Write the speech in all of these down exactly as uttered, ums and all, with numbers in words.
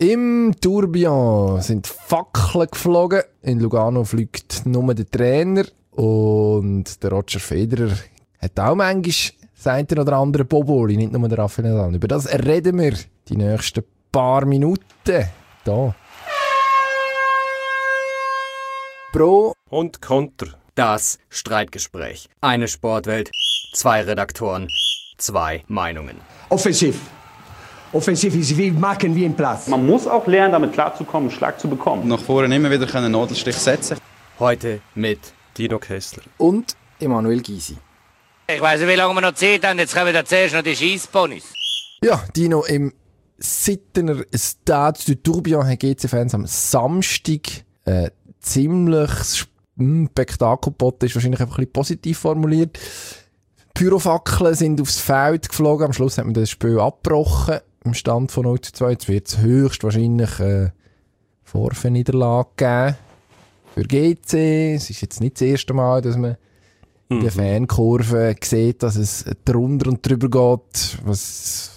Im Tourbillon sind Fackeln geflogen. In Lugano fliegt nur der Trainer. Und der Roger Federer hat auch manchmal das eine oder andere Boboli, nicht nur der Raphael Nadal. Über das reden wir die nächsten paar Minuten. Da. Pro und Konter. Das Streitgespräch. Eine Sportwelt, zwei Redaktoren, zwei Meinungen. Offensiv. Offensiv ist wie machen wie im Platz. Man muss auch lernen, damit klarzukommen, einen Schlag zu bekommen. Nach vorne immer wieder einen Nadelstich setzen. Heute mit Dino Kessler und Emanuel Gysi. Ich weiss nicht, wie lange wir noch Zeit haben. Jetzt kommen wir zuerst noch die Scheissponys. Ja, Dino, im Sittener Stade du Tourbillon haben G C-Fans am Samstag äh, ziemlich Spektakel geboten, ist wahrscheinlich einfach ein bisschen positiv formuliert. Pyrofackeln sind aufs Feld geflogen. Am Schluss hat man das Spiel abgebrochen. Im Stand von null zu zwei. Jetzt wird es höchstwahrscheinlich äh, Vorfeniederlage geben für G C. Es ist jetzt nicht das erste Mal, dass man in der Fankurve sieht, dass es drunter und drüber geht. Was,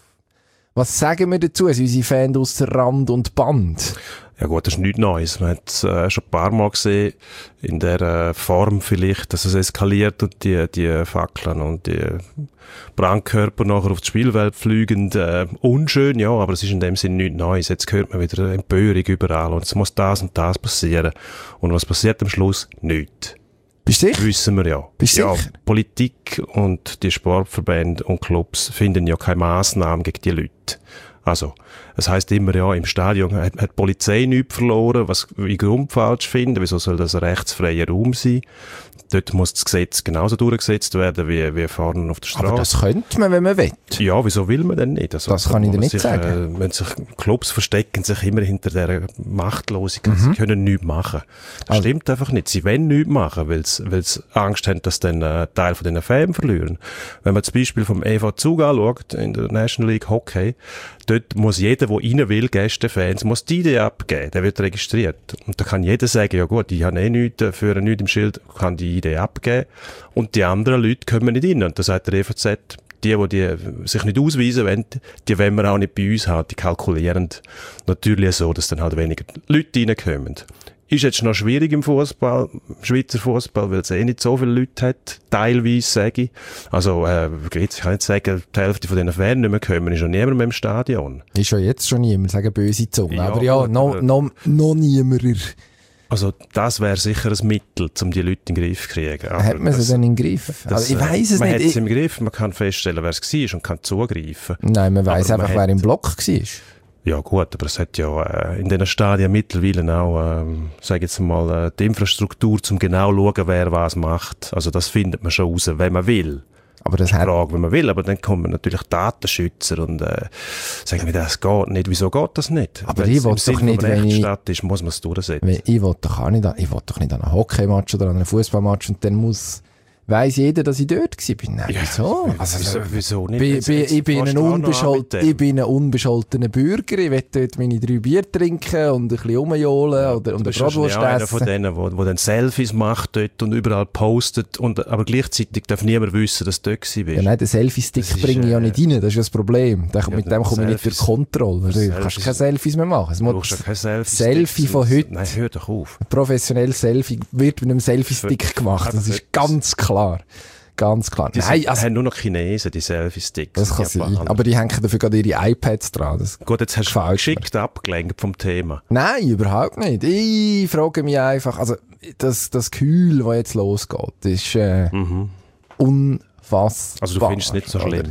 was sagen wir dazu? Also unsere Fans ausser Rand und Band. Ja gut, das ist nichts Neues. Man hat es äh, schon ein paar Mal gesehen, in der äh, Form vielleicht, dass es eskaliert und die, die Fackeln und die Brandkörper nachher auf das Spielfeld fliegen. Äh, unschön, ja, aber es ist in dem Sinne nichts Neues. Jetzt hört man wieder Empörung überall und es muss das und das passieren. Und was passiert am Schluss? Nichts. Bist du sicher? Wissen wir ja. Bist du ja, sicher? Politik und die Sportverbände und Clubs finden ja keine Massnahmen gegen die Leute. Also, es heisst immer, ja, im Stadion hat, hat die Polizei nichts verloren, was ich grundfalsch finde. Wieso soll das ein rechtsfreier Raum sein? Dort muss das Gesetz genauso durchgesetzt werden, wie, wie vorne auf der Straße. Aber das könnte man, wenn man will. Ja, wieso will man denn nicht? Also, das kann ich dir nicht sich, sagen. Äh, wenn sich Clubs verstecken sich immer hinter dieser Machtlosigkeit. Mhm. Sie können nichts machen. Das also. stimmt einfach nicht. Sie wollen nichts machen, weil sie Angst haben, dass dann ein Teil von diesen Fans verlieren. Wenn man das Beispiel vom E V Zug anschaut, in der National League Hockey, dort muss jeder, der rein will, Gästefans, muss die Idee abgeben. Der wird registriert. Und da kann jeder sagen, ja gut, ich habe eh nichts, führe nichts im Schild, kann die Idee abgeben. Und die anderen Leute kommen nicht rein. Und da sagt der E V Z, die, die, die sich nicht ausweisen wollen, die wollen wir auch nicht bei uns haben. Die kalkulieren natürlich so, dass dann halt weniger Leute reinkommen. Ist jetzt noch schwierig im Fußball, Schweizer Fußball, weil es eh nicht so viele Leute hat, teilweise, sage ich. Also, äh, ich kann nicht sagen, die Hälfte von diesen Fans nicht mehr kommen, ist schon niemand mehr im Stadion. Ist ja jetzt schon niemand, sagen böse Zungen. Ja, aber ja, noch, noch, noch niemand. Also, das wäre sicher ein Mittel, um die Leute in den Griff zu kriegen. Aber hat man sie das, denn im Griff? Das, also, ich weiss es man nicht. Man hat es im Griff, man kann feststellen, wer es war und kann zugreifen. Nein, man weiss einfach, wer im Block war. Ja gut, aber es hat ja äh, in diesen Stadien mittlerweile auch, ähm, sage jetzt mal, äh, die Infrastruktur, um genau zu schauen, wer was macht. Also das findet man schon raus, wenn man will. Aber das ist die hat... Frage, wenn man will, aber dann kommen natürlich Datenschützer und äh, sagen mir, das geht nicht. Wieso geht das nicht? Aber ich will doch nicht, wenn ich... ist, muss man es durchsetzen. Wenn, ich will doch auch nicht, an, ich will doch nicht an einem Hockeymatch oder an einem Fußballmatch und dann muss... Weiss jeder, dass ich dort war? Nein, ja, wieso? Also, wieso, wieso nicht? Bi, Jetzt, bi, jetzt ich, bin ein unbescholten, ich bin ein unbescholtener Bürger. Ich will dort meine drei Bier trinken und ein bisschen rumjohlen ja, oder und eine Bratwurst essen. Einer von denen, wo, wo dann Selfies macht dort und überall postet, und, aber gleichzeitig darf niemand wissen, dass du dort warst. Ja, nein, den Selfie-Stick bringe ich ja nicht rein, das ist ja das Problem. Da, ja, mit dem komme ich nicht durch Kontrolle. Du kannst keine Selfies mehr machen. Es muss kein Selfie von heute. Nein, hör doch auf. Ein professionelles Selfie wird mit einem Selfie-Stick gemacht, das ist ganz klar. Ganz klar. Die Nein, also, haben nur noch Chinesen, die Selfie-Sticks. Das kann sein. Aber die hängen dafür gerade ihre iPads dran. Das Gut, jetzt hast du geschickt abgelenkt vom Thema. Nein, überhaupt nicht. Ich frage mich einfach, also das, das Geheul, das jetzt losgeht, ist äh, mhm. unfassbar. Also du findest es nicht so schlimm?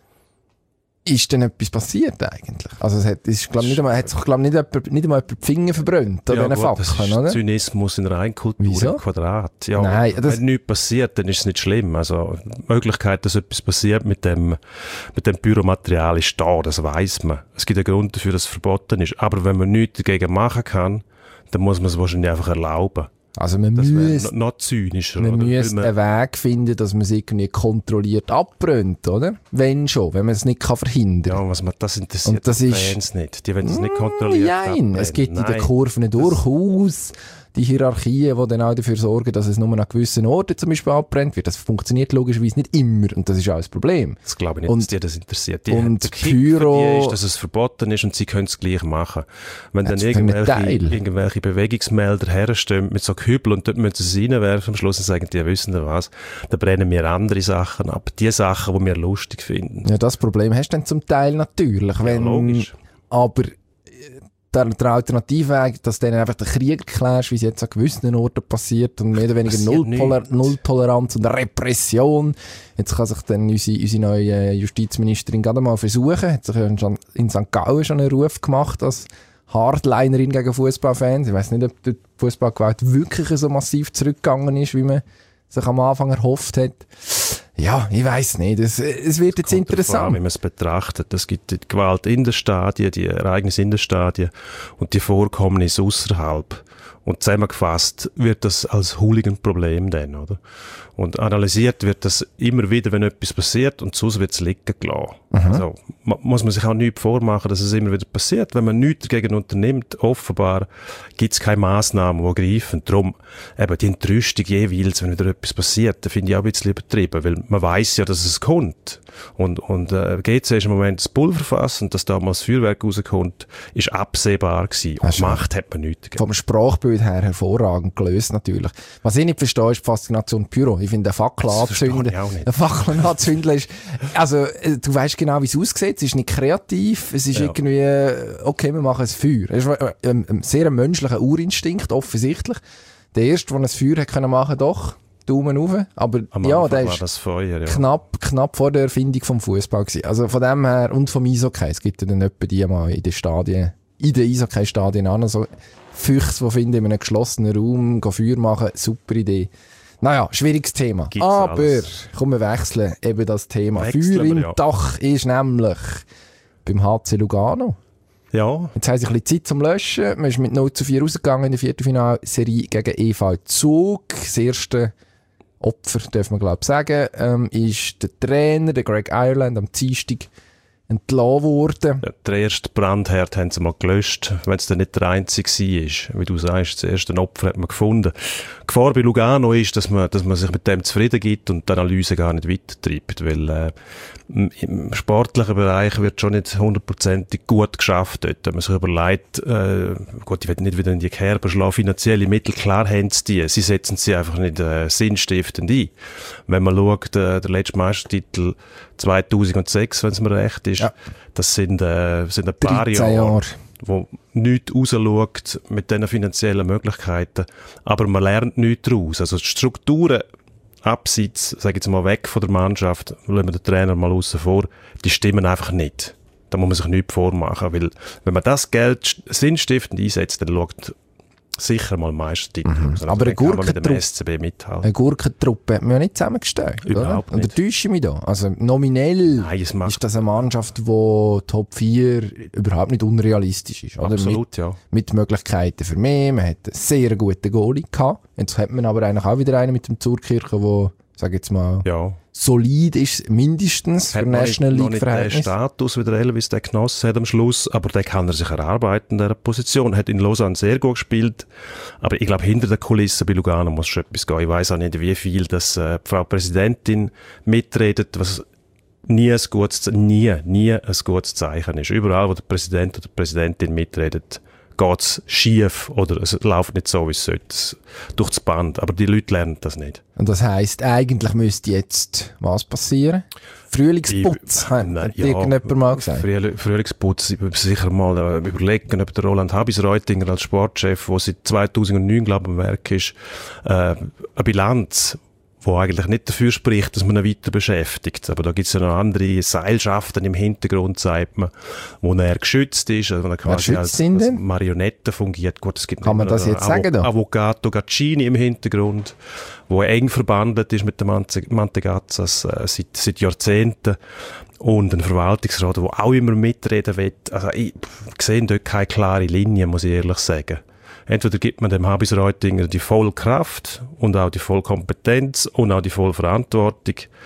Ist denn etwas passiert eigentlich? Also es hat, ist, glaub, nicht einmal, hat sich glaub, nicht, jemand, nicht einmal jemand die Finger verbrannt an ja, diesen Fackeln, das ist oder? Zynismus in Reinkultur Wieso? im Quadrat. Ja, Nein, das wenn nichts passiert, dann ist es nicht schlimm. Also die Möglichkeit, dass etwas passiert mit dem, mit dem Büromaterial ist da, das weiss man. Es gibt einen Grund dafür, dass es verboten ist. Aber wenn man nichts dagegen machen kann, dann muss man es wahrscheinlich einfach erlauben. Also man das müsste noch zynischer. Man oder? müsste einen Weg finden, dass man es irgendwie kontrolliert abbrennt, oder? Wenn schon, wenn man es nicht kann verhindern kann. Ja, was man, das interessiert und das die ist, Fans nicht. Die wollen es nicht kontrolliert Nein, abbrennen. es gibt Nein. in den Kurven durchaus die Hierarchien, die dann auch dafür sorgen, dass es nur an gewissen Orten zum Beispiel abbrennt wird. Das funktioniert logischerweise nicht immer und das ist auch das Problem. Das glaube ich nicht, und, dass die das interessiert. Die, und der Kick Pyro, für die ist, dass es verboten ist und sie können es gleich machen. Wenn dann irgendwelche, irgendwelche Bewegungsmelder herstehen mit so Kübel und dort müssen sie es reinwerfen, am Schluss sagen die, wissen Sie was, da brennen wir andere Sachen ab. Die Sachen, die wir lustig finden. Ja, das Problem hast du dann zum Teil natürlich. Ja, wenn, logisch. Aber der, der Alternativweg, dass du dann einfach den Krieg erklärst, wie es jetzt an gewissen Orten passiert und mehr oder weniger Null-Toler- Null-Toleranz und Repression. Jetzt kann sich dann unsere, unsere neue Justizministerin gerade mal versuchen. Hat sich ja in Sankt Gallen schon einen Ruf gemacht als Hardlinerin gegen Fußballfans. Ich weiss nicht, ob die Fußballgewalt wirklich so massiv zurückgegangen ist, wie man sich am Anfang erhofft hat. Ja, ich weiss nicht. Es, es wird jetzt interessant. An, wie man es betrachtet. Es gibt die Gewalt in den Stadien, die Ereignisse in den Stadien und die Vorkommnisse außerhalb. Und zusammengefasst wird das als Hooligan-Problem dann, oder? Und analysiert wird das immer wieder, wenn etwas passiert und sonst wird es liegen gelassen. Mhm. Also, ma, muss man sich auch nichts vormachen, dass es immer wieder passiert. Wenn man nichts dagegen unternimmt, offenbar gibt es keine Massnahmen, die greifen. Darum eben die Entrüstung jeweils, wenn wieder etwas passiert, da finde ich auch ein bisschen übertrieben, weil man weiss ja, dass es kommt. Und, und äh, G C ist im Moment das Pulverfass und dass da mal das Feuerwerk rauskommt, ist absehbar gewesen. Und Macht hat man nichts dagegen. Vom Sprachbild her hervorragend gelöst natürlich. Was ich nicht verstehe, ist die Faszination Pyro. Ich finde, eine Fackel anzünden, eine Fackel anzünden ist, also, du weißt genau, wie es aussieht. Es ist nicht kreativ. Es ist ja. irgendwie, okay, wir machen ein Feuer. Es ist ein, ein sehr menschlicher Urinstinkt, offensichtlich. Der erste, der ein Feuer hat können machen, doch. Daumen rauf. Aber Am ja, Anfang der war ist das Feuer, ja. knapp, knapp vor der Erfindung vom Fußball gewesen. Also von dem her, und vom Eishockey. Es gibt ja dann etwa die mal in den Stadien, in den Eishockey-Stadien an, so Füchse, die finden, in einem geschlossenen Raum Feuer machen. Super Idee. Naja, schwieriges Thema. Gibt's aber, alles. komm, wir wechseln eben das Thema. Wechseln Feuer wir, im ja. Dach ist nämlich beim H C Lugano. Ja. Jetzt haben sie ein bisschen Zeit zum Löschen. Man ist mit null zu vier rausgegangen in der Viertelfinalserie gegen E V Zug. Das erste Opfer, darf man glaube ich sagen, ähm, ist der Trainer, der Greg Ireland, am Dienstag entlassen worden. Ja, der erste Brandherd haben sie mal gelöscht, wenn es dann nicht der einzige war. Wie du sagst, das erste Opfer hat man gefunden. Die Gefahr bei Lugano ist, dass man, dass man sich mit dem zufrieden gibt und die Analyse gar nicht weitertreibt, weil äh, im sportlichen Bereich wird schon nicht hundertprozentig gut geschafft dort. Wenn man sich überlegt, äh, gut, ich will nicht wieder in die Kerbe schlagen, finanzielle Mittel, klar haben sie die, sie setzen sie einfach nicht äh, sinnstiftend ein. Wenn man schaut, äh, der letzte Meistertitel zweitausendsechs, wenn es mir recht ist, ja. das sind, äh, sind ein paar Jahre, Jahre, wo nichts rausschaut mit diesen finanziellen Möglichkeiten, aber man lernt nichts daraus. Also die Strukturen abseits, sage ich jetzt mal weg von der Mannschaft, lassen wir den Trainer mal aussen vor, die stimmen einfach nicht. Da muss man sich nichts vormachen, weil wenn man das Geld sinnstiftend einsetzt, dann schaut sicher mal Meistertitel. Mhm. Also aber eine Gurkentruppe, S C B mithalten. Eine Gurkentruppe hat man ja nicht zusammengestellt. Überhaupt oder? nicht. Oder täusche ich mich da? Also nominell Nein, es macht ist das eine Mannschaft, die Top vier überhaupt nicht unrealistisch ist. Oder? Absolut, mit, ja. Mit Möglichkeiten für mehr. Man hat einen sehr guten Goalie gehabt. Jetzt hat man aber eigentlich auch wieder einen mit dem Zurkirchen, der, sag jetzt mal, ja. solid ist, mindestens hat für National League League-Verhältnis. Den Status, wie der Elvis den genossen hat am Schluss, aber den kann er sich erarbeiten in dieser Position. Hat in Lausanne sehr gut gespielt, aber ich glaube, hinter der Kulisse bei Lugano muss schon etwas gehen. Ich weiss auch nicht, wie viel das äh, die Frau Präsidentin mitredet, was nie ein gutes, nie, nie ein gutes Zeichen ist. Überall, wo der Präsident oder die Präsidentin mitredet, geht's schief oder es läuft nicht so, wie es sollte, durch das Band. Aber die Leute lernen das nicht. Und das heisst, eigentlich müsste jetzt was passieren? Frühlingsputz, hat ja, irgendjemand mal gesagt. Früh, Frühlingsputz, ich würde sicher mal äh, überlegen, ob der Roland Habis-Reutinger als Sportchef, der seit zweitausendneun, glaube ich, am Werk ist, äh, eine Bilanz, wo eigentlich nicht dafür spricht, dass man ihn weiter beschäftigt. Aber da gibt es ja noch andere Seilschaften im Hintergrund, sagt man, wo er geschützt ist, also wo er quasi als, als Marionette fungiert. Gut, es gibt Kann man das jetzt Avo- sagen? Da? Avvocato Gaccini im Hintergrund, wo eng verbandelt ist mit dem Mantegazzas äh, seit, seit Jahrzehnten. Und ein Verwaltungsrat, der auch immer mitreden will. Also ich sehe dort keine klare Linie, muss ich ehrlich sagen. Entweder gibt man dem Habis-Reutinger die volle Kraft und auch die volle Kompetenz und auch die volle Verantwortung.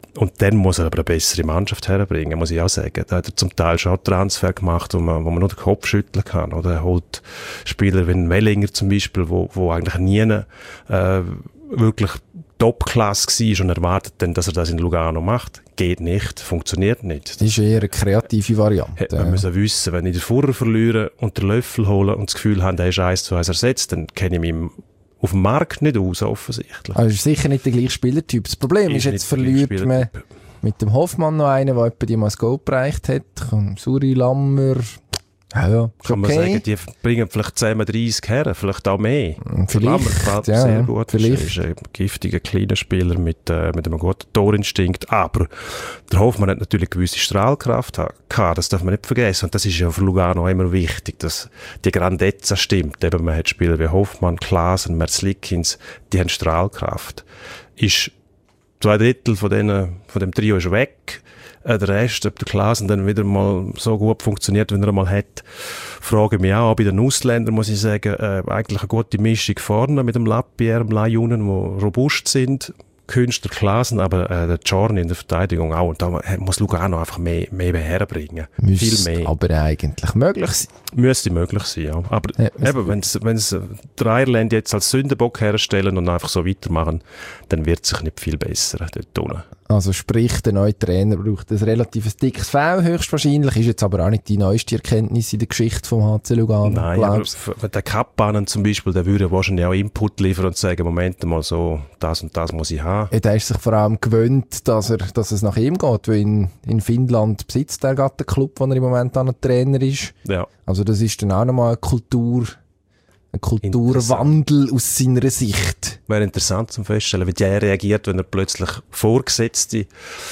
und dann muss er aber eine bessere Mannschaft herbringen, muss ich auch sagen. Da hat er zum Teil schon Transfer gemacht, wo man, wo man nur den Kopf schütteln kann. Oder er holt Spieler wie ein Wellinger zum Beispiel, wo, wo eigentlich nie äh, wirklich Top-Klasse war und erwartet dann, dass er das in Lugano macht. Geht nicht, funktioniert nicht. Das ist eher eine kreative Variante. Hätte man müssen wissen, wenn ich den Furrer verliere und den Löffel hole und das Gefühl habe, der ist eins zu eins ersetzt, dann kenne ich mich auf dem Markt nicht aus, offensichtlich. Also ist sicher nicht der gleiche Spielertyp. Das Problem ist, ist jetzt verliert man mit dem Hoffmann noch einen, der etwa die mal das Goal bereicht hat. Suri, Lammer. Ja, ja. Kann man okay. sagen, die bringen vielleicht zehn, dreißig her, vielleicht auch mehr. Vielleicht, gefällt ja, sehr gut. vielleicht. Ist ein giftiger, kleiner Spieler mit, äh, mit einem guten Torinstinkt. Aber der Hoffmann hat natürlich gewisse Strahlkraft gehabt. Das darf man nicht vergessen. Und das ist ja für Lugano immer wichtig, dass die Grandezza stimmt. Eben, man hat Spieler wie Hoffmann, Klaasen, Merzlikins, die haben Strahlkraft. Ist zwei Drittel von, denen, von dem Trio ist weg. Der Rest, ob der Klaasen dann wieder mal so gut funktioniert, wie er mal hat, frage mich auch. Auch bei den Ausländern muss ich sagen, äh, eigentlich eine gute Mischung vorne mit dem Lapierre, dem Lajunen, die robust sind. Künstler, Klaasen, aber äh, der Giorni in der Verteidigung auch. Und da muss Lugano einfach mehr, mehr herbringen. Müsste Viel mehr. Aber eigentlich möglich sein. Müsste möglich sein, ja. Aber ja, eben, wenn es der Irland jetzt als Sündenbock herstellen und einfach so weitermachen, dann wird es sich nicht viel besser dort unten. Also sprich, der neue Trainer braucht ein relativ dickes V höchstwahrscheinlich, ist jetzt aber auch nicht die neueste Erkenntnis in der Geschichte vom H C Lugano. Nein, glaubst. aber der Kappanen zum Beispiel, der würde wahrscheinlich auch Input liefern und sagen, Moment mal so, das und das muss ich haben. Ja, der ist sich vor allem gewöhnt, dass, er, dass es nach ihm geht, weil in, in Finnland besitzt er gerade den Club, wo er im Moment an Trainer ist. Ja. Also das ist dann auch nochmal eine Kultur... Ein Kulturwandel aus seiner Sicht. Wäre interessant zum Feststellen, wie der reagiert, wenn er plötzlich Vorgesetzte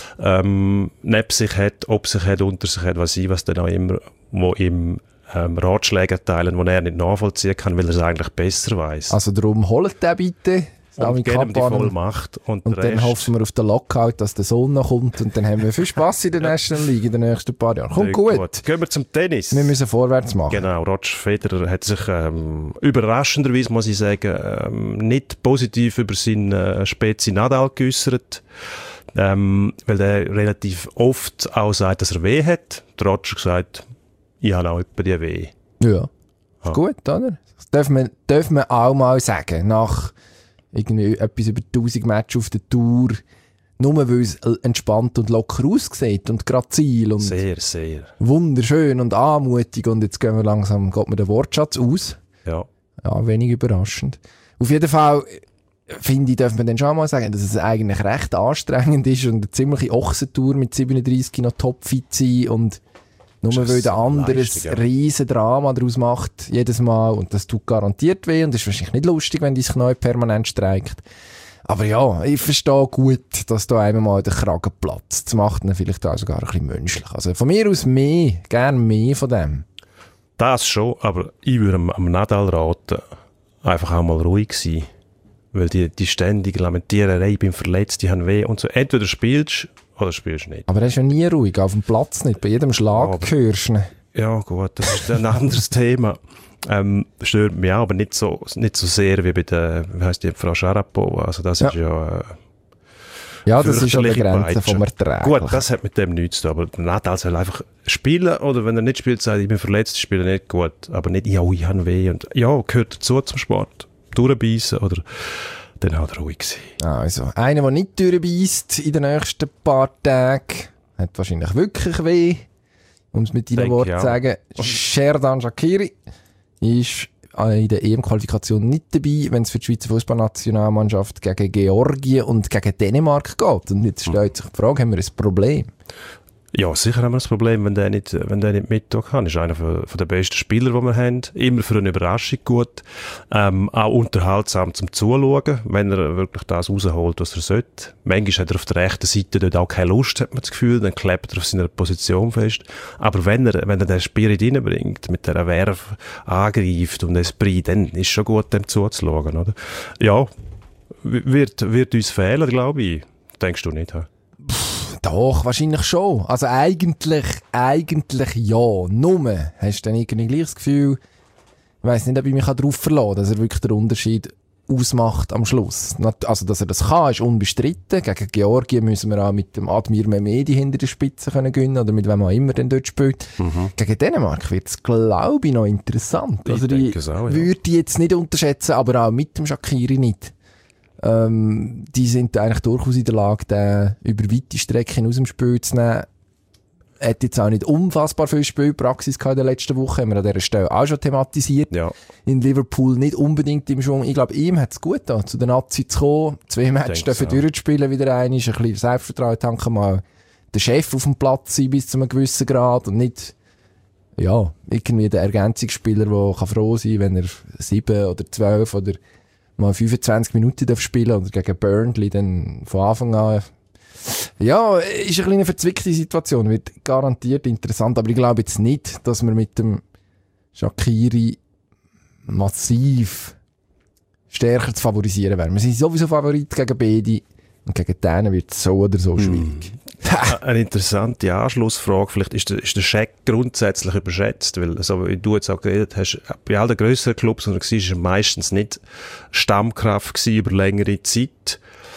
ähm, neben sich hat, ob sich hat, unter sich hat, was ich, was dann auch immer, wo ihm ähm, Ratschläge erteilen, die er nicht nachvollziehen kann, weil er es eigentlich besser weiss. Also darum holt er bitte. Und geben die Vollmacht. Und, und dann hoffen wir auf den Lockout, dass der Sonne noch kommt und dann haben wir viel Spass in der National League in den nächsten paar Jahren. Kommt gut. gut. Gehen wir zum Tennis. Wir müssen vorwärts machen. Genau, Roger Federer hat sich ähm, überraschenderweise, muss ich sagen, ähm, nicht positiv über seinen äh, Spezi Nadal geäussert, ähm, weil der relativ oft auch sagt, dass er weh hat. Der Roger gesagt, ich habe auch etwa die weh. Ja, ah. Gut, oder? Das darf man, darf man auch mal sagen, nach irgendwie etwas über tausend Matches auf der Tour, nur weil es entspannt und locker aussieht und grazil und sehr, sehr wunderschön und anmutig und jetzt gehen wir langsam, geht mir der Wortschatz aus. Ja. Ja, wenig überraschend. Auf jeden Fall, finde ich, darf man dann schon mal sagen, dass es eigentlich recht anstrengend ist und eine ziemliche Ochsentour mit siebenunddreissig noch topfit sein und nur weil der andere ein riesen Drama daraus macht, jedes Mal, und das tut garantiert weh, und das ist wahrscheinlich nicht lustig, wenn dein Knie permanent streikt. Aber ja, ich verstehe gut, dass da einmal der Kragen platzt. Das macht ihn vielleicht auch sogar ein bisschen menschlich. Also von mir aus mehr, gerne mehr von dem. Das schon, aber ich würde am, am Nadal raten, einfach auch mal ruhig sein. Weil die, die ständige Lamentiererei, ich bin verletzt, die haben weh und so. Entweder spielst oder spielst nicht. Aber er ist ja nie ruhig, auf dem Platz nicht. Bei jedem Schlag ja, hörst du ihn. Ja gut, das ist ein anderes Thema. Ähm, stört mich auch, aber nicht so, nicht so sehr wie bei der, wie heisst die, Frau Sharapova. Also das ja. ist ja... Äh, ja, das ist an der Grenze vom Erträglichen. Gut, das hat mit dem nichts zu tun, aber Nadal soll einfach spielen, oder wenn er nicht spielt, sagt, ich bin verletzt, ich spiele nicht gut. Aber nicht, ja, ich habe weh. Und ja, gehört dazu zum Sport. Durchbeissen oder dann halt ruhig sein. Also, einer, der nicht durchbeisst in den nächsten paar Tagen, hat wahrscheinlich wirklich weh, um es mit deinen Worten zu sagen. Sherdan Shaqiri ist in der E M-Qualifikation nicht dabei, wenn es für die Schweizer Fußballnationalmannschaft gegen Georgien und gegen Dänemark geht. Und jetzt stellt sich die Frage, haben wir ein Problem? Ja, sicher haben wir das Problem, wenn der nicht, wenn der nicht mittun kann. Ist einer von, von den besten Spieler, die wir haben. Immer für eine Überraschung gut. Ähm, auch unterhaltsam zum Zuschauen, wenn er wirklich das rausholt, was er sollte. Manchmal hat er auf der rechten Seite dort auch keine Lust, hat man das Gefühl. Dann klebt er auf seiner Position fest. Aber wenn er, wenn er den Spirit reinbringt, mit dieser Werf angreift und Esprit, dann ist es schon gut, dem zuzuschauen, oder? Ja, wird, wird uns fehlen, glaube ich. Denkst du nicht, he? Doch, wahrscheinlich schon. Also eigentlich, eigentlich ja. Nur hast du dann irgendwie gleich das Gefühl, ich weiss nicht, ob ich mich darauf verlassen kann, dass er wirklich den Unterschied ausmacht am Schluss. Also, dass er das kann, ist unbestritten. Gegen Georgien müssen wir auch mit dem Admir Mehmedi hinter der Spitze können gewinnen, oder mit wem auch immer denn dort spielt. Mhm. Gegen Dänemark wird es, glaube ich, noch interessant. Ich also, die auch, ja. würde ich jetzt nicht unterschätzen, aber auch mit dem Shaqiri nicht. Ähm, die sind eigentlich durchaus in der Lage, den über weite Strecken aus dem Spiel zu nehmen. Er hat jetzt auch nicht unfassbar viel Spielpraxis gehabt in der letzten Woche, haben wir an dieser Stelle auch schon thematisiert. Ja. In Liverpool nicht unbedingt im Schwung. Ich glaube, ihm hat es gut getan, zu den Nazi zu kommen, zwei Matches dürfen so. durchzuspielen, wieder einmal, ein bisschen Selbstvertrauen tanken, mal der Chef auf dem Platz sein bis zu einem gewissen Grad und nicht, ja, irgendwie der Ergänzungsspieler, der kann froh sein, wenn er sieben oder zwölf oder mal fünfundzwanzig Minuten darf spielen oder gegen Burnley dann von Anfang an. Ja, ist eine kleine verzwickte Situation, wird garantiert interessant, aber ich glaube jetzt nicht, dass wir mit dem Shaqiri massiv stärker zu favorisieren wären. Wir sind sowieso Favorit gegen beide und gegen denen wird es so oder so schwierig. Mm. Eine interessante Anschlussfrage, vielleicht ist der, ist der Shaq grundsätzlich überschätzt, weil, also, wie du jetzt auch geredet hast, bei all den grösseren Clubs, wo er war, war er meistens nicht Stammkraft gewesen über längere Zeit.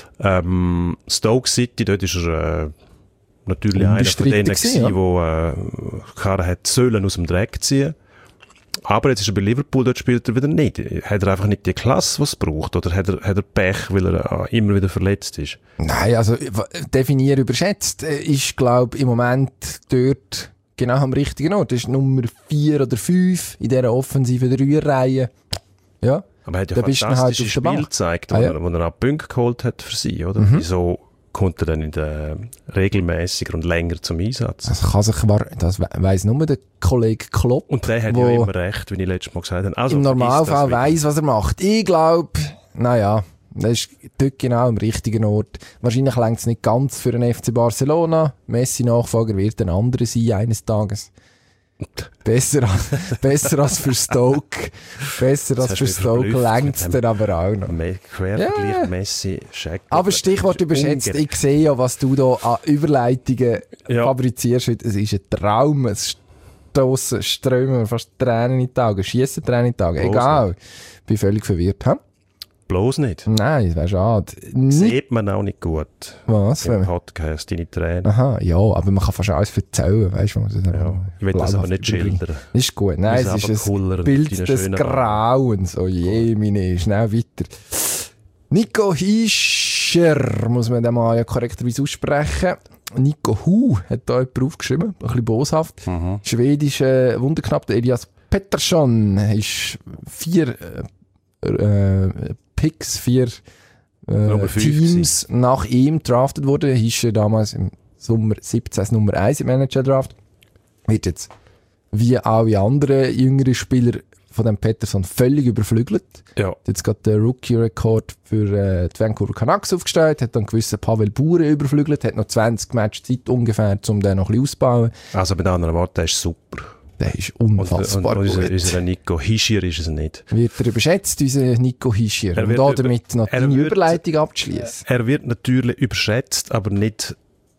Ähm, Stoke City, dort ist er äh, natürlich einer von denen gewesen, ja. wo äh, Karren hat sollen aus dem Dreck ziehen. Aber jetzt ist er bei Liverpool, dort spielt er wieder nicht. Hat er einfach nicht die Klasse, die es braucht? Oder hat er, hat er Pech, weil er äh, immer wieder verletzt ist? Nein, also definier überschätzt. Ich glaube im Moment dort genau am richtigen Ort. Das ist Nummer vier oder fünf in dieser offensiven Dreierreihe. Ja. Aber er hat ja fantastische halt Spiele gezeigt, wo, ah, ja. er, wo er auch Punkte geholt hat für sie, oder? Mhm. Wieso kommt er dann in der, regelmäßiger und länger zum Einsatz? Das kann sich, das weiss nur der Kollege Klopp. Und der hat ja immer recht, wie ich letztes Mal gesagt habe. Also, im Normalfall weiss, was er macht. Ich glaube, naja, das ist dort genau am richtigen Ort. Wahrscheinlich reicht es nicht ganz für den F C Barcelona. Messi-Nachfolger wird ein anderer sein eines Tages. Besser als, besser als für Stoke. Besser als für Stoke längt es dann aber auch noch. Quervergleich yeah. Messi, Shaq. Aber Stichwort überschätzt. Ich sehe ja, was du da an Überleitungen ja. fabrizierst. Es ist ein Traum. Es stossen, strömen mir fast Tränen in die Augen. Schiessen Tränen in die Augen. Egal. Ich bin völlig verwirrt. Hm? Bloß nicht. Nein, das wäre schade. Sieht man auch nicht gut. Was? Im Podcast, deine Tränen. Aha, ja, aber man kann fast alles erzählen, weißt du? Ja, ich will das aber nicht schildern. Ist gut. Nein, es ist ein Bild des Grauens. Oh je, meine, schnell weiter. Nico Hischer, muss man den mal ja korrekterweise aussprechen. Nico Hu hat da jemand aufgeschrieben, ein bisschen boshaft. Mhm. Schwedischer Wunderknapp, der Elias Pettersson, ist vier äh, Picks, vier äh, Teams nach ihm draftet wurde. Hischer damals im Sommer siebzehn als Nummer eins im N H L-Draft. Wird jetzt, wie alle anderen jüngeren Spieler von dem Pettersson, völlig überflügelt. Ja. Hat jetzt gerade den Rookie-Rekord für äh, die Vancouver Canucks aufgestellt, hat dann gewissen Pavel Bure überflügelt, hat noch zwanzig Match Zeit ungefähr, um den noch ein bisschen auszubauen. Also mit anderen Worten, der ist super. Der ist unfassbar und, und, und gut. Unser Nico Hischier ist es nicht. Wird er überschätzt, unser Nico Hischier? Um da damit noch eine Überleitung abzuschließen. Er wird natürlich überschätzt, aber nicht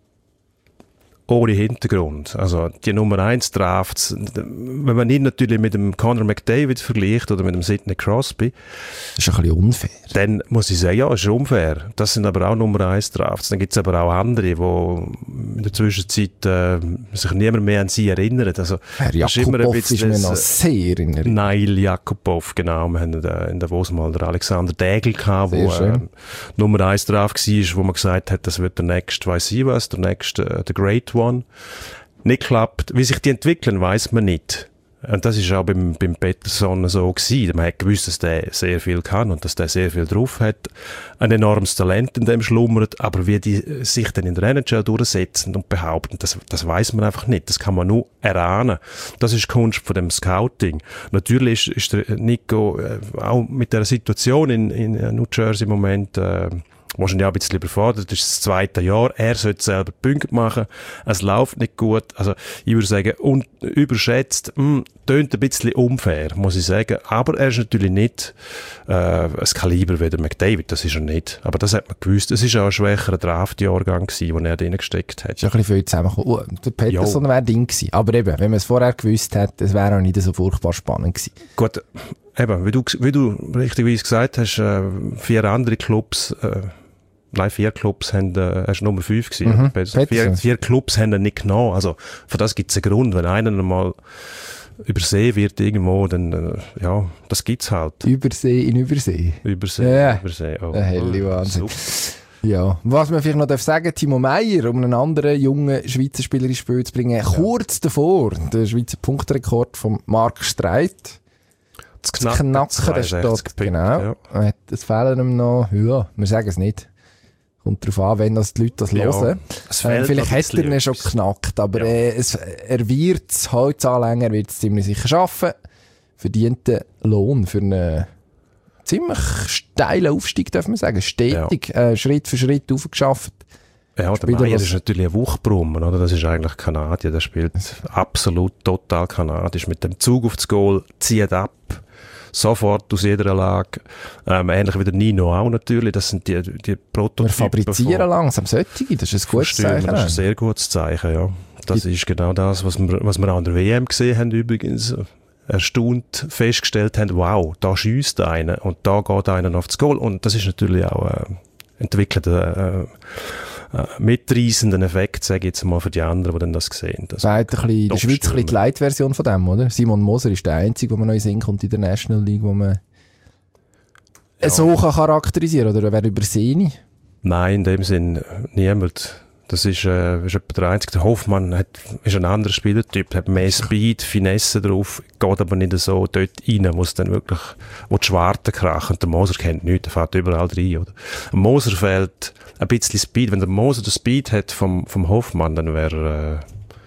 ohne Hintergrund. Also die Nummer eins Drafts, wenn man ihn natürlich mit dem Conor McDavid vergleicht oder mit dem Sidney Crosby, das ist ein bisschen unfair. Dann muss ich sagen, ja, ist unfair. Das sind aber auch Nummer eins Drafts. Dann gibt es aber auch andere, die in der Zwischenzeit äh, sich niemand mehr an sie erinnern. Also, Herr Jakubov ist, ist mir noch sehr in Erinnerung. Nail Jakubov, genau. Wir hatten in Davos mal den Alexander Dägel gehabt, wo äh, Nummer eins Draft war, wo man gesagt hat, das wird der nächste, weiss ich was, der nächste, äh, der Great One. Nicht klappt. Wie sich die entwickeln, weiss man nicht. Und das ist auch beim, beim Pettersson so gewesen. Man hat gewusst, dass der sehr viel kann und dass der sehr viel drauf hat. Ein enormes Talent in dem schlummert. Aber wie die sich dann in der N H L durchsetzen und behaupten, das, das weiss man einfach nicht. Das kann man nur erahnen. Das ist die Kunst von dem Scouting. Natürlich ist, ist der Nico äh, auch mit der Situation in, in New Jersey im Moment äh, wahrscheinlich auch ein bisschen überfordert. Das ist das zweite Jahr. Er sollte selber Punkte machen. Es läuft nicht gut. Also, ich würde sagen, un- überschätzt, mh, tönt ein bisschen unfair, muss ich sagen. Aber er ist natürlich nicht, äh, ein Kaliber wie der McDavid. Das ist er nicht. Aber das hat man gewusst. Es war auch ein schwächerer Draft-Jahrgang gewesen, den er drin gesteckt hat. Es ist ein bisschen viel zusammengekommen. Oh, der Pettersson wäre Ding gewesen. Aber eben, wenn man es vorher gewusst hätte, es wäre auch nicht so furchtbar spannend gewesen. Gut. eben, wie du, wie du richtigerweise gesagt hast, äh, vier andere Clubs, äh, nein, vier Clubs haben, äh, er ist Nummer fünf gewesen. Mhm. Vier, vier Clubs haben ihn nicht genommen. Also, für das gibt es einen Grund. Wenn einer einmal übersehen wird irgendwo, dann, äh, ja, das gibt's halt. Übersee in Übersee. Übersee, Ja. Übersee. Oh, Ein helle oh, Wahnsinn. super. Ja, was man vielleicht noch darf sagen, Timo Meyer, um einen anderen jungen Schweizer Spieler ins Spiel zu bringen, ja. kurz davor, der Schweizer Punktrekord von Marc Streit. Das Knacken, der steht, genau. Ja. Es fehlen ihm noch, ja, wir sagen es nicht. Kommt darauf an, wenn das die Leute das ja, hören. Ähm, vielleicht hat er ihn schon geknackt, aber ja. äh, es, er wird es heute anlängen, er wird es ziemlich sicher schaffen. Verdienten Lohn für einen ziemlich steilen Aufstieg, darf man sagen. Stetig, ja. äh, Schritt für Schritt aufgeschafft. Ja, der Meyer ist natürlich ein Wuchbrummer, oder? Das ist eigentlich Kanadier, der spielt absolut total kanadisch. Mit dem Zug aufs Goal, zieht ab, sofort aus jeder Lage. Ähm, ähnlich wie der Nino auch natürlich, das sind die, die Prototypen. Wir fabrizieren von, langsam solche, das ist ein gutes Zeichen. Das ist ein sehr gutes Zeichen, ja. Das die, ist genau das, was wir, was wir an der W M gesehen haben übrigens. Erstaunt festgestellt haben, wow, da schiesst einer und da geht einer aufs Goal. Und das ist natürlich auch äh, entwickelt äh, äh, mitreissenden Effekt, sage ich jetzt mal, für die anderen, die dann das sehen. Das Seid ein bisschen, der Schweiz ein bisschen die Light-Version von dem, oder? Simon Moser ist der Einzige, der man noch in Sinn kommt in der National League, wo man ja. so kann charakterisieren kann, oder wer übersehen? Nein, in dem Sinn niemand. Das ist, äh, ist etwa der Einzige. Der Hoffmann hat, ist ein anderer Spielertyp, hat mehr Speed, Finesse drauf, geht aber nicht so dort rein, wo es dann wirklich, wo die Schwarten krachen. Und der Moser kennt nichts, der fährt überall rein, oder? Dem Moser fehlt ein bisschen Speed. Wenn der Moser den Speed hat vom, vom Hoffmann, dann wäre,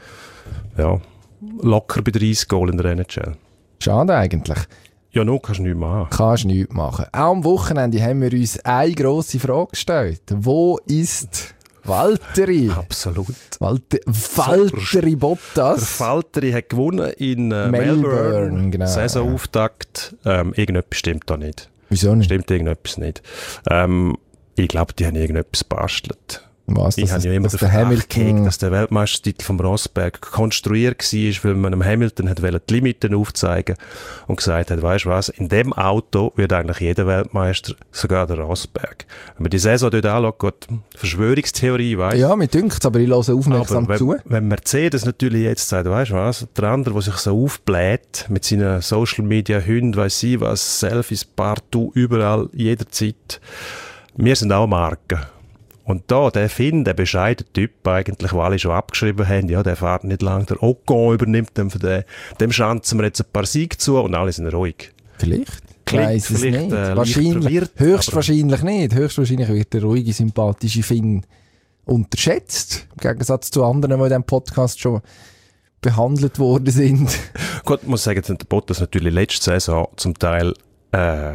äh, ja, locker bei dreißig Goal in der N H L. Schade eigentlich. Ja, nur kannst du nichts machen. Kannst nichts machen. Auch am Wochenende haben wir uns eine grosse Frage gestellt. Wo ist Valtteri? Absolut. Walter, Valtteri Bottas. Der Valtteri hat gewonnen in äh, Melbourne, Melbourne. Genau. Saisonauftakt. Ähm, irgendetwas stimmt da nicht. Wieso nicht? Stimmt irgendetwas nicht. Ähm, ich glaube, die haben irgendetwas bastelt. Was? Ich habe ja immer der Hamilton, dass der Weltmeistertitel vom Rosberg konstruiert war, weil man dem Hamilton hat die Limiten aufzeigen und gesagt hat, weisst du was, in dem Auto wird eigentlich jeder Weltmeister, sogar der Rosberg. Wenn man die Saison dort anschaut, Verschwörungstheorie, weißt du? Ja, mir dünkt aber ich höre aufmerksam wenn, zu. Wenn Mercedes natürlich jetzt sagt, weisst du was, der andere, der sich so aufbläht mit seinen Social Media Hunden, weiss ich was, Selfies, partout, überall, jederzeit. Wir sind auch Marken. Und da, der Finn, der bescheidene Typ eigentlich, wo alle schon abgeschrieben haben, ja, der fährt nicht lang, der Ocon übernimmt dann für den, dem schanzen wir jetzt ein paar Siege zu und alle sind ruhig. Vielleicht? Klingt Weiss es vielleicht, nicht. Äh, wahrscheinlich, höchstwahrscheinlich nicht. Höchstwahrscheinlich wird der ruhige, sympathische Finn unterschätzt. Im Gegensatz zu anderen, die in diesem Podcast schon behandelt worden sind. Gut, ich muss sagen, der Bottas natürlich letzte Saison zum Teil, äh,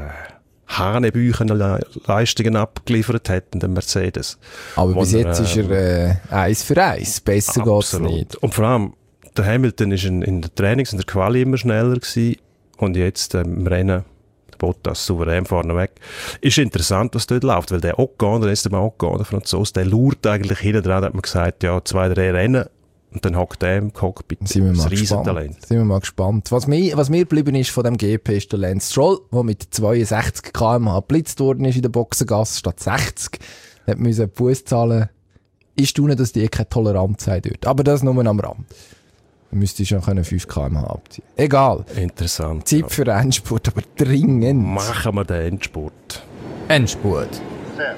Hanebüchen Leistungen abgeliefert hat in dem Mercedes. Aber bis jetzt er, ist er äh, eins für eins. Besser geht's nicht. Und vor allem, der Hamilton ist in, in der Trainings- und der Quali immer schneller gewesen. Und jetzt äh, im Rennen, der Bottas souverän vorne weg. Ist interessant, was dort läuft, weil der Ocon, der Esteban Ocon, der Franzose, der lurt eigentlich hinten dran, da hat man gesagt, ja, zwei, drei Rennen. Und dann hockt der im Cockpit. Sind wir mal gespannt. Sind wir mal gespannt. Was mir, was mir geblieben ist von dem G P ist der Lance Stroll, der mit zweiundsechzig Kilometer pro Stunde geblitzt worden ist in der Boxengasse statt sechzig. Da musste einen Buß zahlen. Ich staune, dass die keine Toleranz sein dort. Aber das nur am Rand. Du müsstest schon fünf Kilometer pro Stunde abziehen. Egal. Interessant. Zeit ja. für Endspurt, aber dringend. Machen wir den Endspurt. Endspurt. Sehr.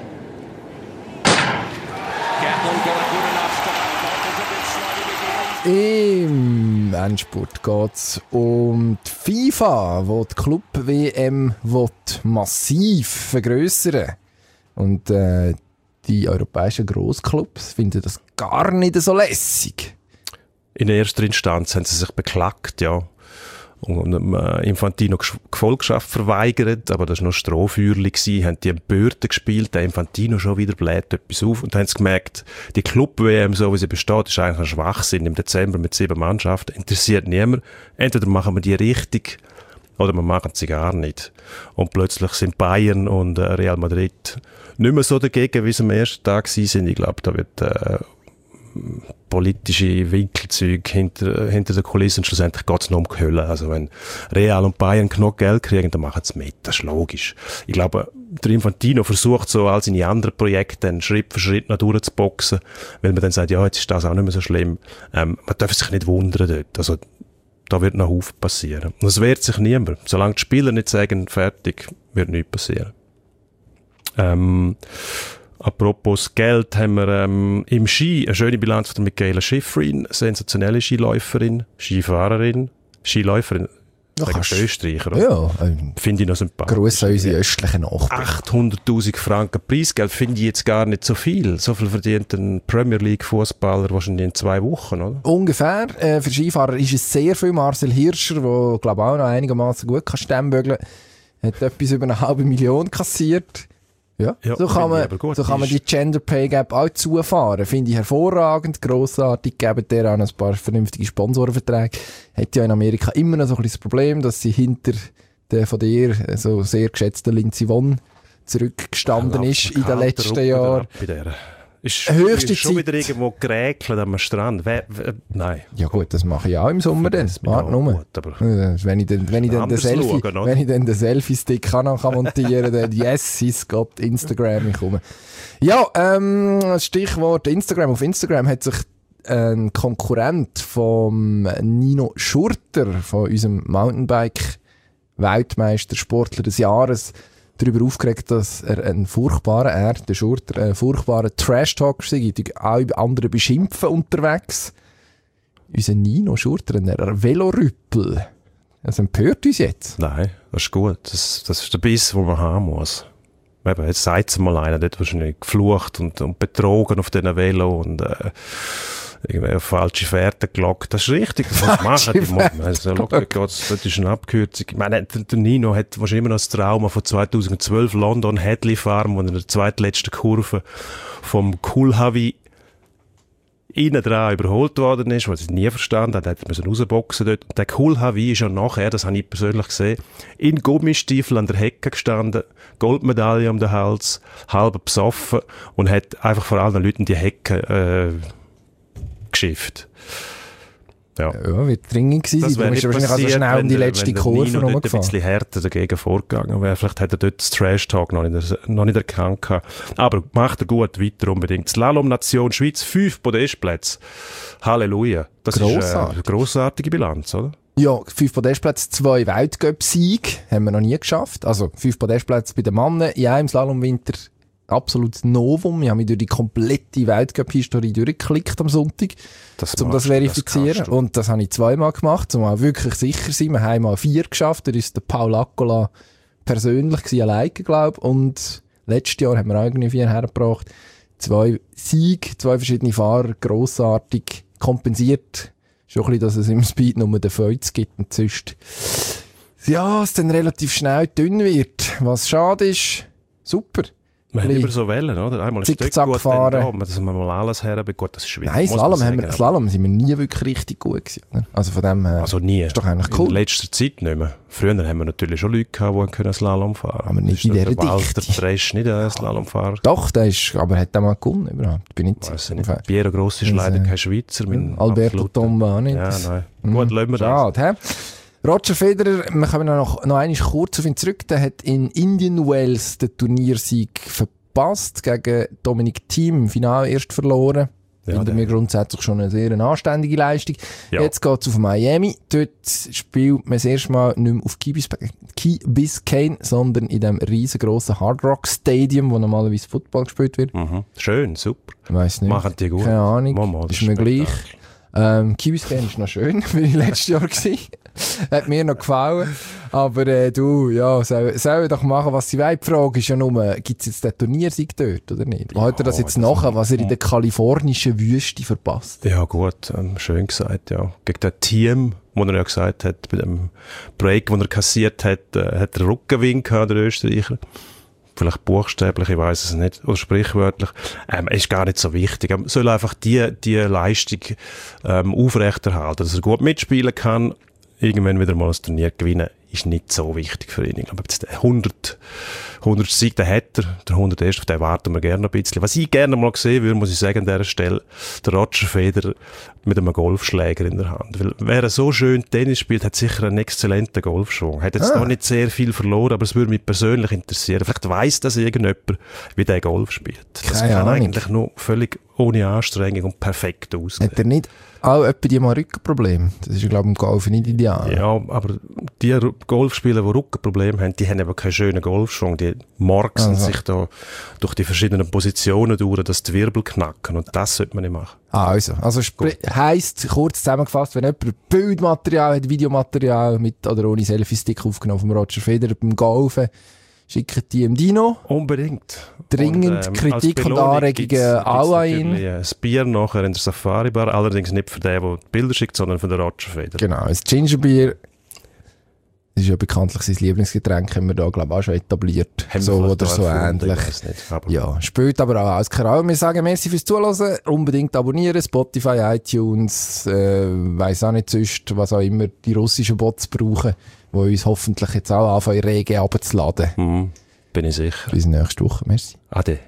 Im Endspurt geht es um die FIFA, die die Club-W M massiv vergrössern. Und äh, die europäischen Grossclubs finden das gar nicht so lässig. In erster Instanz haben sie sich beklagt, ja. Und dem äh, Infantino Gefolgschaft verweigert, aber das war noch Strohfeuerli gewesen, haben die Empörten gespielt, der Infantino schon wieder bläht etwas auf und dann haben sie gemerkt, die Club-W M, so wie sie besteht, ist eigentlich ein Schwachsinn im Dezember mit sieben Mannschaften, interessiert niemand. Entweder machen wir die richtig oder wir machen sie gar nicht. Und plötzlich sind Bayern und äh, Real Madrid nicht mehr so dagegen, wie sie am ersten Tag waren. Ich glaube, da wird äh, politische Winkelzeug hinter, hinter den Kulissen. Schlussendlich geht es nur um die Hölle. Also wenn Real und Bayern genug Geld kriegen, dann machen sie mit. Das ist logisch. Ich glaube, der Infantino versucht so all seine anderen Projekte dann Schritt für Schritt noch durchzuboxen, weil man dann sagt, ja, jetzt ist das auch nicht mehr so schlimm. Ähm, man darf sich nicht wundern dort. Also da wird noch Haufen passieren. Und es wehrt sich niemand. Solange die Spieler nicht sagen, fertig, wird nichts passieren. Ähm, apropos Geld, haben wir ähm, im Ski eine schöne Bilanz von der Michaela Schifrin, sensationelle Skiläuferin, Skifahrerin, Skiläuferin, sagen wir Österreicher, oder? Ja. Ähm, finde ich noch sympathisch. Gruß an unsere östlichen Nachbarn. achthunderttausend Franken Preisgeld finde ich jetzt gar nicht so viel. So viel verdient ein Premier League Fußballer wahrscheinlich in zwei Wochen, oder? Ungefähr. Äh, für Skifahrer ist es sehr viel. Marcel Hirscher, der glaube auch noch einigermaßen gut kann stemmbögeln, hat etwas über eine halbe Million kassiert. Ja, Ja, so kann man, gut, so kann man die Gender Pay Gap auch zufahren. Finde ich hervorragend, grossartig, geben der auch noch ein paar vernünftige Sponsorenverträge. Hat ja in Amerika immer noch so ein bisschen das Problem, dass sie hinter der von dir so sehr geschätzten Lindsey Vonn zurückgestanden Ja, ist in den letzten Jahren. Ist, Höchste ist schon Zeit. wieder irgendwo geräkelt am Strand. Wer, wer, nein. Ja gut, das mache ich auch im Sommer dann. Warte nur. Gut, aber Äh, Wenn ich dann, wenn ich dann den Anders Selfie, schauen, oder? wenn ich dann den Selfie-Stick auch noch kann montieren, dann yes, ist Gott, Instagram, ich komme. Ja, ähm, Stichwort Instagram. Auf Instagram hat sich ein Konkurrent vom Nino Schurter, von unserem Mountainbike-Weltmeister, Sportler des Jahres, darüber aufgeregt, dass er einen furchtbaren, er, der Schurter, einen furchtbaren Trash-Talker sei, die auch andere beschimpfen unterwegs. Unser Nino Schurter, ein Velorüppel. Das empört uns jetzt. Nein, das ist gut. Das, das ist der Biss, den man haben muss. Eben, jetzt sagt es mal einer, der hat wahrscheinlich geflucht und, und betrogen auf diesen Velo und äh, irgendwie auf falsche Fährten gelockt. Das ist richtig, das muss man machen. Die muss, also, locker geht's, das ist eine Abkürzung. Ich meine, der, der Nino hat wahrscheinlich immer noch das Trauma von zweitausendzwölf London Hadley Farm, wo er in der zweitletzten Kurve vom Kulhavi innen dran überholt worden ist, was ich nie verstanden habe, hat er rausboxen dort. Und der Kulhavi ist ja nachher, das habe ich persönlich gesehen, in Gummistiefeln an der Hecke gestanden, Goldmedaille um den Hals, halb besoffen und hat einfach vor allen Leuten die Hecke äh, geschifft. Ja. Ja, wird dringend gewesen sein. Du bist ja wahrscheinlich also schnell um die letzte Kurve rumgefahren. Wenn rumgefahren. ein bisschen härter dagegen vorgegangen wäre, vielleicht hätte er dort das Trash-Talk noch nicht, noch nicht erkannt gehabt. Aber macht er gut, weiter unbedingt. Slalom-Nation Schweiz, fünf Podestplätze. Halleluja. Das Grossartig. ist äh, eine grossartige Bilanz, oder? Ja, fünf Podestplätze, zwei Weltcup-Siege haben wir noch nie geschafft. Also fünf Podestplätze bei den Männern, ja, im Slalomwinter absolutes Novum. Ich habe mich durch die komplette Weltcup-Historie durchgeklickt am Sonntag, Das um das machst du, verifizieren. kannst du. Und das habe ich zweimal gemacht, um auch wirklich sicher zu sein. Wir haben mal vier geschafft. Da ist der Paul Accola persönlich gewesen, alleine, glaube ich. Und letztes Jahr haben wir auch irgendwie vier hergebracht. Zwei Siege, zwei verschiedene Fahrer, grossartig kompensiert. Schon ein bisschen, dass es im Speed nur den Feuz gibt und sonst ja, es dann relativ schnell dünn wird. Was schade ist, super. Wir haben Bisschen immer so Wellen, oder? Einmal ist Zickzack gut, fahren. dann da, dass man mal alles herbekommt, das ist schwierig. Nein, muss man Slalom, haben wir, sagen. Slalom sind wir nie wirklich richtig gut gewesen. Oder? Also von dem her, Also nie. ist doch eigentlich In cool. letzter Zeit nicht mehr. Früher haben wir natürlich schon Leute gehabt, die können Slalom fahren. Aber nicht Ist in der dieser Walter Dichte. Tresch nicht ein Slalomfahrer. Doch, der ist, aber er hat auch mal gewonnen überhaupt. Bin nicht Weiss ich sicher. nicht. Piero Grossi ist Das, leider äh, kein Schweizer. mein Alberto absoluter- Tomba auch nicht. Ja, Das- nein. Mhm. Gut, lassen wir das. Schade, hä? Roger Federer, wir kommen noch, noch einmal kurz auf ihn zurück, der hat in Indian Wells den Turniersieg verpasst, gegen Dominic Thiem im Finale erst verloren. Ja, Finden der- wir grundsätzlich schon eine sehr anständige Leistung. Ja. Jetzt geht's auf Miami. Dort spielt man das erste Mal nicht mehr auf Key Bis- Key Biscayne, sondern in dem riesengroßen Hard Rock Stadium, wo normalerweise Football gespielt wird. Mhm. Schön, super. Ich weiss nicht. Machen die gut. Keine Ahnung. Mama, das ist mir gleich. Spektakel. Ähm, Key Biscayne ist noch schön, bin ich letztes Jahr gewesen. Hat mir noch gefallen. Aber äh, du, ja, sollen soll doch machen, was sie wollen. Die Frage ist ja nur, gibt es jetzt den Turniersieg dort oder nicht? Wo hat er das jetzt das- nachher, was er in der kalifornischen Wüste verpasst? Ja, gut, ähm, schön gesagt, ja. Gegen das Team, wo er ja gesagt hat, bei dem Break, den er kassiert hat, äh, hat er Rückenwind gehabt, der Österreicher. Vielleicht buchstäblich, ich weiss es nicht, oder sprichwörtlich. Ähm, ist gar nicht so wichtig. Er soll einfach die, die Leistung ähm, aufrechterhalten, dass er gut mitspielen kann, irgendwann wieder mal das Turnier gewinnen. ist nicht so wichtig für ihn. Ich glaube, jetzt der hundert, hundert Sieg, den hat er, der hunderterste, auf den warten wir gerne noch ein bisschen. Was ich gerne mal sehen würde, muss ich sagen, an dieser Stelle, der Roger Federer mit einem Golfschläger in der Hand. Weil, wer so schön Tennis spielt, hat sicher einen exzellenten Golfschwung. Hat jetzt ah. noch nicht sehr viel verloren, aber es würde mich persönlich interessieren. Vielleicht weiss das irgendjemand, wie der Golf spielt. Das Keine kann Ahnung. eigentlich nur völlig ohne Anstrengung und perfekt aussehen. Hat er nicht auch etwa die mal Rückenprobleme? Das ist, glaube ich, im Golf nicht ideal. Ja, aber die Ru- Golfspieler, die Rückenprobleme haben, die haben eben keinen schönen Golfschwung. Die morksen Also. sich da durch die verschiedenen Positionen durch, dass die Wirbel knacken. Und das sollte man nicht machen. Ah, also, also spr- heisst, kurz zusammengefasst, wenn jemand Bildmaterial hat, Videomaterial mit oder ohne Selfie-Stick aufgenommen vom Roger Federer beim Golfen, schickt die im Dino. Unbedingt. Dringend ähm, Kritik als und Belohnung Anregungen gibt's- gibt's auch an ihn. natürlich ein Bier nachher in der Safari-Bar. Allerdings nicht für den, der die Bilder schickt, sondern für den Roger Federer. Genau, ein Gingerbier. Das ist ja bekanntlich sein Lieblingsgetränk, haben wir da, glaube ich, auch schon etabliert. Haben so wir oder vielleicht so auch erfunden, ähnlich. ich weiss nicht, aber- Ja, spielt aber auch alles keine Rolle. Wir sagen merci fürs Zuhören, unbedingt abonnieren, Spotify, iTunes, äh, weiss auch nicht sonst, was auch immer die russischen Bots brauchen, die uns hoffentlich jetzt auch anfangen, rege runterzuladen. Mhm, bin ich sicher. Bis nächste Woche, merci. Ade.